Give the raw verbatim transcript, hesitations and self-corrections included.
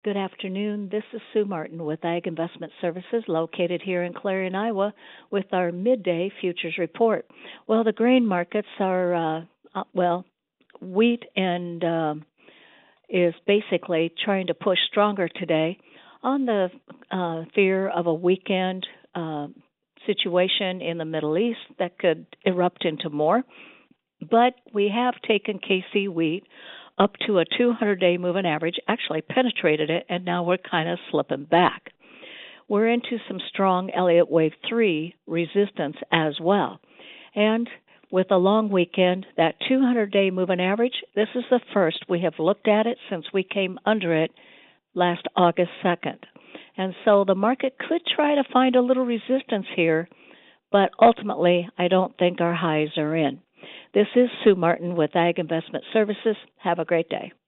Good afternoon. This is Sue Martin with Ag Investment Services located here in Clarion, Iowa with our midday futures report. Well, the grain markets are, uh, uh, well, wheat and um, is basically trying to push stronger today on the uh, fear of a weekend uh, situation in the Middle East that could erupt into more. But we have taken K C wheat up to a two hundred day moving average, actually penetrated it, and now we're kind of slipping back. We're into some strong Elliott Wave three resistance as well. And with a long weekend, that two hundred day moving average, this is the first we have looked at it since we came under it last August second. And so the market could try to find a little resistance here, but ultimately I don't think our highs are in. This is Sue Martin with Ag Investment Services. Have a great day.